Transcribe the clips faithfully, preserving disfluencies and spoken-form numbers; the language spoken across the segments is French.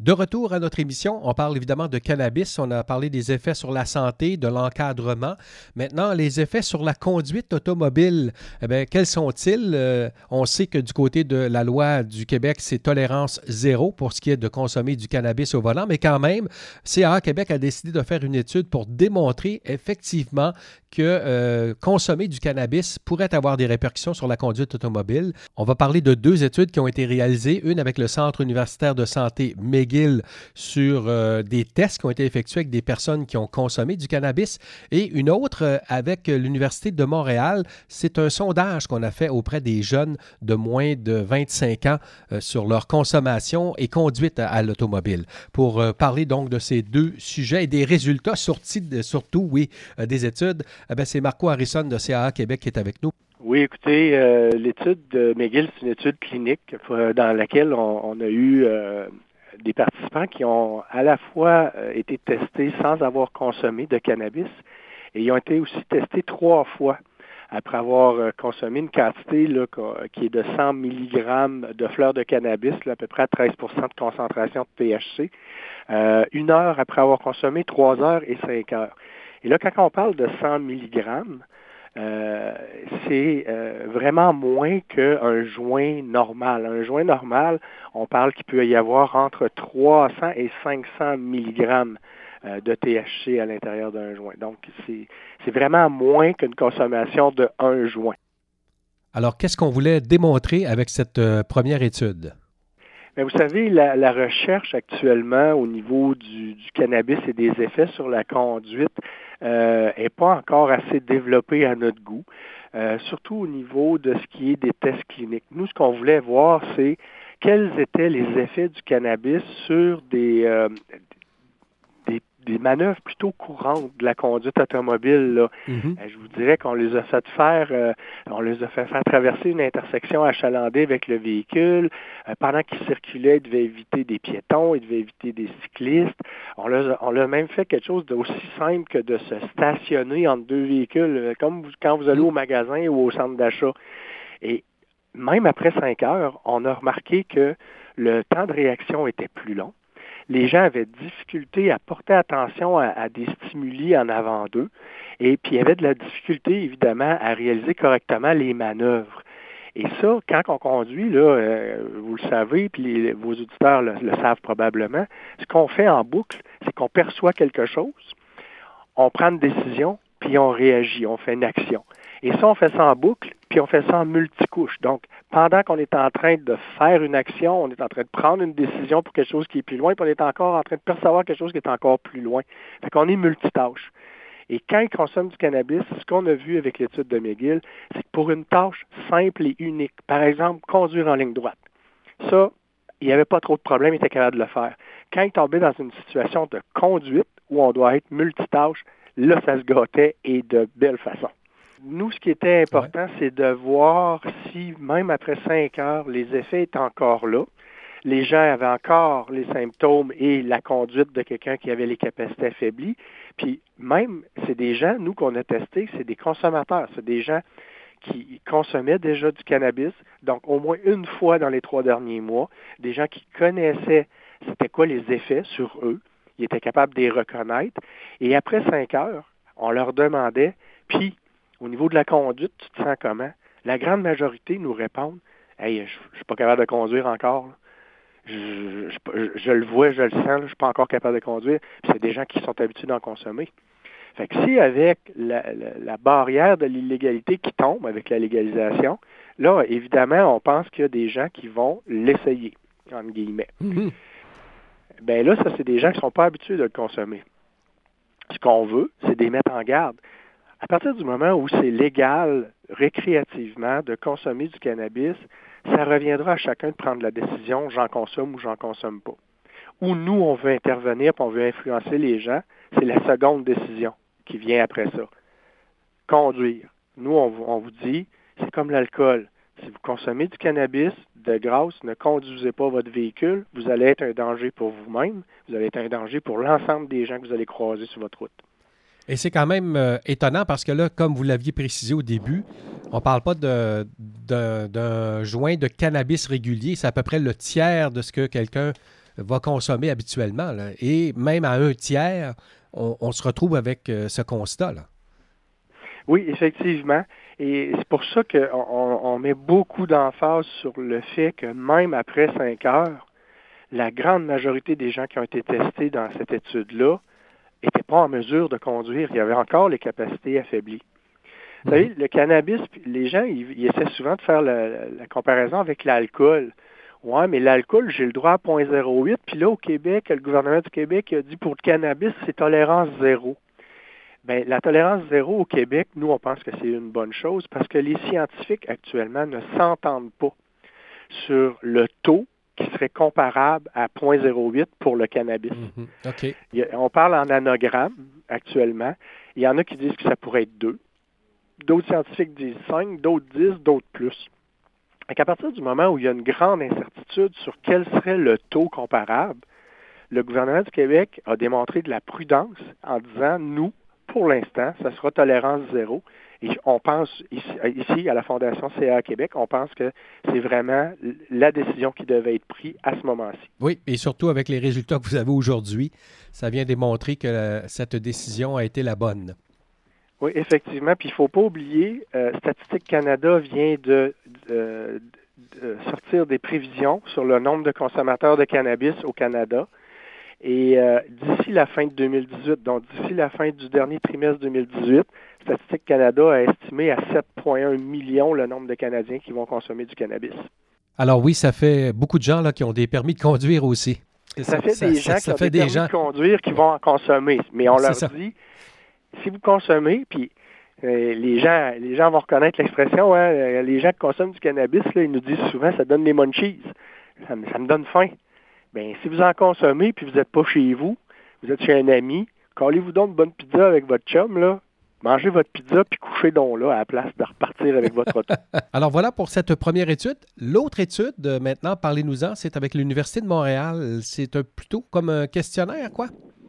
De retour à notre émission, on parle évidemment de cannabis, on a parlé des effets sur la santé, de l'encadrement. Maintenant, les effets sur la conduite automobile, eh bien, quels sont-ils? Euh, on sait que du côté de la loi du Québec, c'est tolérance zéro pour ce qui est de consommer du cannabis au volant, mais quand même, C A A Québec a décidé de faire une étude pour démontrer effectivement que euh, consommer du cannabis pourrait avoir des répercussions sur la conduite automobile. On va parler de deux études qui ont été réalisées, une avec le Centre universitaire de santé McGill sur euh, des tests qui ont été effectués avec des personnes qui ont consommé du cannabis et une autre euh, avec l'Université de Montréal. C'est un sondage qu'on a fait auprès des jeunes de moins de vingt-cinq ans euh, sur leur consommation et conduite à, à l'automobile. Pour euh, parler donc de ces deux sujets et des résultats sortis, de, surtout, oui, euh, des études, eh bien, c'est Marco Harrison de C A A Québec qui est avec nous. Oui, écoutez, euh, l'étude de McGill, c'est une étude clinique euh, dans laquelle on, on a eu euh, des participants qui ont à la fois euh, été testés sans avoir consommé de cannabis et ils ont été aussi testés trois fois après avoir euh, consommé une quantité là, qui est de cent milligrammes de fleurs de cannabis, là, à peu près à treize pour cent de concentration de T H C, euh, une heure après avoir consommé, trois heures et cinq heures. Et là, quand on parle de cent milligrammes, Euh, c'est euh, vraiment moins qu'un joint normal. Un joint normal, on parle qu'il peut y avoir entre trois cents et cinq cents milligrammes euh, de T H C à l'intérieur d'un joint. Donc, c'est, c'est vraiment moins qu'une consommation de un joint. Alors, qu'est-ce qu'on voulait démontrer avec cette euh, première étude? Mais vous savez, la, la recherche actuellement au niveau du, du cannabis et des effets sur la conduite euh, est pas encore assez développée à notre goût, euh, surtout au niveau de ce qui est des tests cliniques. Nous, ce qu'on voulait voir, c'est quels étaient les effets du cannabis sur des, euh, des, des manœuvres plutôt courantes de la conduite automobile, là. Mm-hmm. Je vous dirais qu'on les a fait faire, euh, on les a fait faire traverser une intersection achalandée avec le véhicule. Euh, pendant qu'ils circulaient, ils devaient éviter des piétons, ils devaient éviter des cyclistes. On l'a, on l'a même fait quelque chose d'aussi simple que de se stationner entre deux véhicules, euh, comme vous, quand vous allez au magasin ou au centre d'achat. Et même après cinq heures, on a remarqué que le temps de réaction était plus long. Les gens avaient difficulté à porter attention à, à des stimuli en avant d'eux. Et puis, il y avait de la difficulté, évidemment, à réaliser correctement les manœuvres. Et ça, quand on conduit, là, euh, vous le savez, puis les, vos auditeurs le, le savent probablement, ce qu'on fait en boucle, c'est qu'on perçoit quelque chose, on prend une décision, puis on réagit, on fait une action. Et ça, on fait ça en boucle, puis on fait ça en multicouche. Donc, pendant qu'on est en train de faire une action, on est en train de prendre une décision pour quelque chose qui est plus loin, puis on est encore en train de percevoir quelque chose qui est encore plus loin. Fait qu'on est multitâche. Et quand ils consomment du cannabis, ce qu'on a vu avec l'étude de McGill, c'est que pour une tâche simple et unique, par exemple, conduire en ligne droite, ça, il n'y avait pas trop de problème, il était capable de le faire. Quand il tombait dans une situation de conduite où on doit être multitâche, là, ça se gâtait et de belle façon. Nous, ce qui était important, ouais. c'est de voir si, même après cinq heures, les effets étaient encore là. Les gens avaient encore les symptômes et la conduite de quelqu'un qui avait les capacités affaiblies. Puis même, c'est des gens, nous, qu'on a testés, c'est des consommateurs. C'est des gens qui consommaient déjà du cannabis, donc au moins une fois dans les trois derniers mois, des gens qui connaissaient c'était quoi les effets sur eux. Ils étaient capables de les reconnaître. Et après cinq heures, on leur demandait, puis au niveau de la conduite, tu te sens comment? La grande majorité nous répondent, « Hey, je ne suis pas capable de conduire encore. Je, je, je, je le vois, je le sens, là, je ne suis pas encore capable de conduire. » Puis c'est des gens qui sont habitués d'en consommer. Fait que si avec la, la, la barrière de l'illégalité qui tombe avec la légalisation, là, évidemment, on pense qu'il y a des gens qui vont l'essayer, entre guillemets. Mm-hmm. Bien là, ça, c'est des gens qui ne sont pas habitués de le consommer. Ce qu'on veut, c'est de les mettre en garde. À partir du moment où c'est légal, récréativement, de consommer du cannabis, ça reviendra à chacun de prendre la décision, j'en consomme ou j'en consomme pas. Ou nous, on veut intervenir et on veut influencer les gens, c'est la seconde décision qui vient après ça. Conduire. Nous, on, on vous dit, c'est comme l'alcool. Si vous consommez du cannabis, de grâce, ne conduisez pas votre véhicule, vous allez être un danger pour vous-même, vous allez être un danger pour l'ensemble des gens que vous allez croiser sur votre route. Et c'est quand même euh, étonnant parce que là, comme vous l'aviez précisé au début, on ne parle pas de, de, d'un joint de cannabis régulier. C'est à peu près le tiers de ce que quelqu'un va consommer habituellement. Là. Et même à un tiers, on, on se retrouve avec euh, ce constat-là. Oui, effectivement. Et c'est pour ça qu'on on, on met beaucoup d'emphase sur le fait que même après cinq heures, la grande majorité des gens qui ont été testés dans cette étude-là n'étaient pas en mesure de conduire. Il y avait encore les capacités affaiblies. Vous savez, le cannabis, les gens, ils, ils essaient souvent de faire la, la, la comparaison avec l'alcool. Ouais, mais l'alcool, j'ai le droit à zéro virgule zéro huit, puis là, au Québec, le gouvernement du Québec a dit pour le cannabis, c'est tolérance zéro. Bien, la tolérance zéro au Québec, nous, on pense que c'est une bonne chose parce que les scientifiques actuellement ne s'entendent pas sur le taux qui serait comparable à zéro virgule zéro huit pour le cannabis. Mm-hmm. OK. Il y a, on parle en nanogrammes actuellement. Il y en a qui disent que ça pourrait être deux. D'autres scientifiques disent cinq, d'autres dix, d'autres plus. Donc, à partir du moment où il y a une grande incertitude sur quel serait le taux comparable, le gouvernement du Québec a démontré de la prudence en disant, nous, pour l'instant, ça sera tolérance zéro. Et on pense, ici, ici, à la Fondation C A Québec, on pense que c'est vraiment la décision qui devait être prise à ce moment-ci. Oui, et surtout avec les résultats que vous avez aujourd'hui, ça vient démontrer que la, cette décision a été la bonne. Oui, effectivement. Puis il ne faut pas oublier, euh, Statistique Canada vient de, de, de sortir des prévisions sur le nombre de consommateurs de cannabis au Canada. Et euh, d'ici la fin de deux mille dix-huit, donc d'ici la fin du dernier trimestre deux mille dix-huit, Statistique Canada a estimé à sept virgule un millions le nombre de Canadiens qui vont consommer du cannabis. Alors oui, ça fait beaucoup de gens là, qui ont des permis de conduire aussi. Ça, ça fait ça, des gens ça, ça qui ont des permis gens... de conduire qui vont en consommer. Mais on leur ça. dit, si vous consommez, puis euh, les gens les gens vont reconnaître l'expression, hein, les gens qui consomment du cannabis, là, ils nous disent souvent, ça donne des munchies. Ça, ça me donne faim. Bien, si vous en consommez puis vous n'êtes pas chez vous, vous êtes chez un ami, collez-vous donc une bonne pizza avec votre chum, là, mangez votre pizza puis couchez donc là à la place de repartir avec votre auto. Alors voilà pour cette première étude. L'autre étude, maintenant, parlez-nous-en, c'est avec l'Université de Montréal. C'est un, plutôt comme un questionnaire, quoi?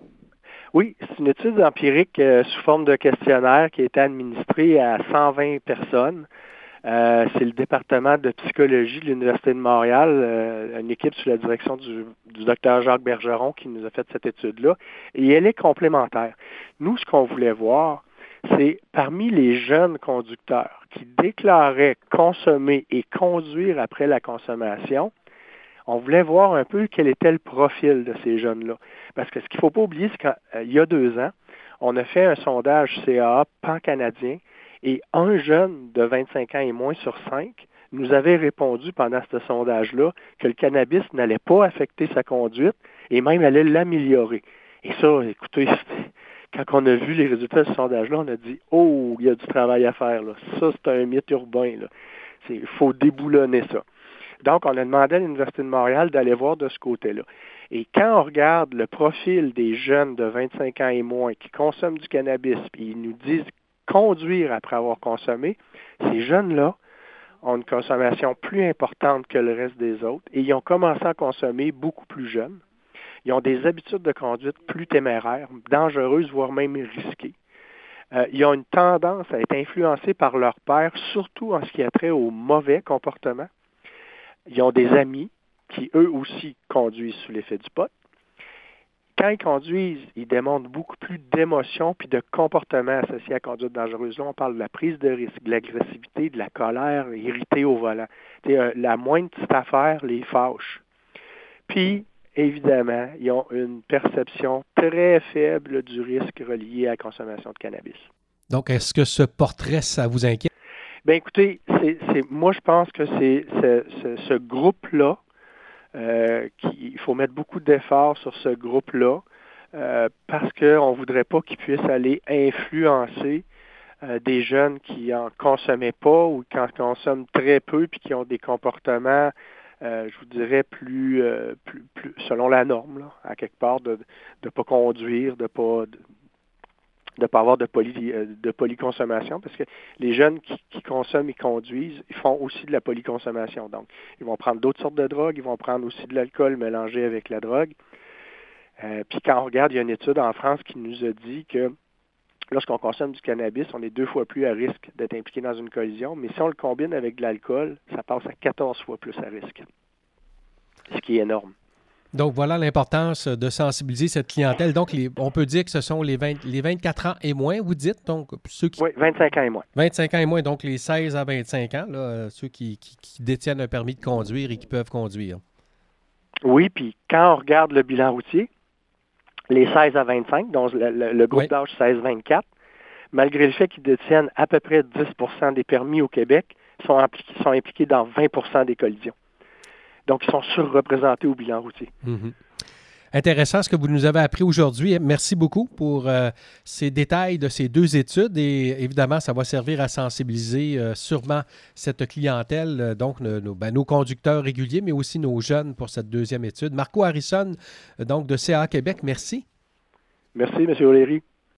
Oui, c'est une étude empirique euh, sous forme de questionnaire qui a été administrée à cent vingt personnes. Euh, c'est le département de psychologie de l'Université de Montréal, euh, une équipe sous la direction du, du docteur Jacques Bergeron qui nous a fait cette étude-là, et elle est complémentaire. Nous, ce qu'on voulait voir, c'est parmi les jeunes conducteurs qui déclaraient consommer et conduire après la consommation, on voulait voir un peu quel était le profil de ces jeunes-là. Parce que ce qu'il ne faut pas oublier, c'est qu'il y a deux ans, on a fait un sondage C A A pan-canadien. Et un jeune de vingt-cinq ans et moins sur cinq nous avait répondu pendant ce sondage-là que le cannabis n'allait pas affecter sa conduite et même allait l'améliorer. Et ça, écoutez, quand on a vu les résultats de ce sondage-là, on a dit « Oh, il y a du travail à faire. Là. Ça, c'est un mythe urbain. Il faut déboulonner ça. » Donc, on a demandé à l'Université de Montréal d'aller voir de ce côté-là. Et quand on regarde le profil des jeunes de vingt-cinq ans et moins qui consomment du cannabis, puis ils nous disent conduire après avoir consommé, ces jeunes-là ont une consommation plus importante que le reste des autres et ils ont commencé à consommer beaucoup plus jeunes. Ils ont des habitudes de conduite plus téméraires, dangereuses, voire même risquées. Euh, ils ont une tendance à être influencés par leur père, surtout en ce qui a trait au mauvais comportement. Ils ont des amis qui, eux aussi, conduisent sous l'effet du pot. Quand ils conduisent, ils démontrent beaucoup plus d'émotions puis de comportements associés à la conduite dangereuse. Là, on parle de la prise de risque, de l'agressivité, de la colère, irrité au volant. Euh, la moindre petite affaire les fâche. Puis, évidemment, ils ont une perception très faible du risque relié à la consommation de cannabis. Donc, est-ce que ce portrait, ça vous inquiète? Bien, écoutez, c'est, c'est, moi, je pense que c'est ce, ce, ce groupe-là, Euh, qui, il faut mettre beaucoup d'efforts sur ce groupe-là euh, parce qu'on ne voudrait pas qu'ils puissent aller influencer euh, des jeunes qui en consommaient pas ou qui en consomment très peu puis qui ont des comportements, euh, je vous dirais, plus, euh, plus, plus selon la norme, là, à quelque part, de ne pas conduire, de pas... De, de ne pas avoir de, poly, de polyconsommation, parce que les jeunes qui, qui consomment et conduisent, ils font aussi de la polyconsommation. Donc, ils vont prendre d'autres sortes de drogues, ils vont prendre aussi de l'alcool mélangé avec la drogue. Euh, puis quand on regarde, il y a une étude en France qui nous a dit que lorsqu'on consomme du cannabis, on est deux fois plus à risque d'être impliqué dans une collision, mais si on le combine avec de l'alcool, ça passe à quatorze fois plus à risque, ce qui est énorme. Donc, voilà l'importance de sensibiliser cette clientèle. Donc, les, on peut dire que ce sont les, vingt, les vingt-quatre ans et moins, vous dites? Donc, ceux qui... Oui, vingt-cinq ans et moins. vingt-cinq ans et moins, donc les seize à vingt-cinq ans, là, ceux qui, qui, qui détiennent un permis de conduire et qui peuvent conduire. Oui, puis quand on regarde le bilan routier, les seize à vingt-cinq, donc le, le, le groupe oui. d'âge seize vingt-quatre, malgré le fait qu'ils détiennent à peu près dix pour cent des permis au Québec, sont, impliqués, sont impliqués dans vingt pour cent des collisions. Donc, ils sont surreprésentés au bilan routier. Mm-hmm. Intéressant ce que vous nous avez appris aujourd'hui. Merci beaucoup pour euh, ces détails de ces deux études et évidemment, ça va servir à sensibiliser euh, sûrement cette clientèle, euh, donc nos, nos, ben, nos conducteurs réguliers, mais aussi nos jeunes pour cette deuxième étude. Marco Harrison, donc de C A A Québec, merci. Merci, M. O'Leary.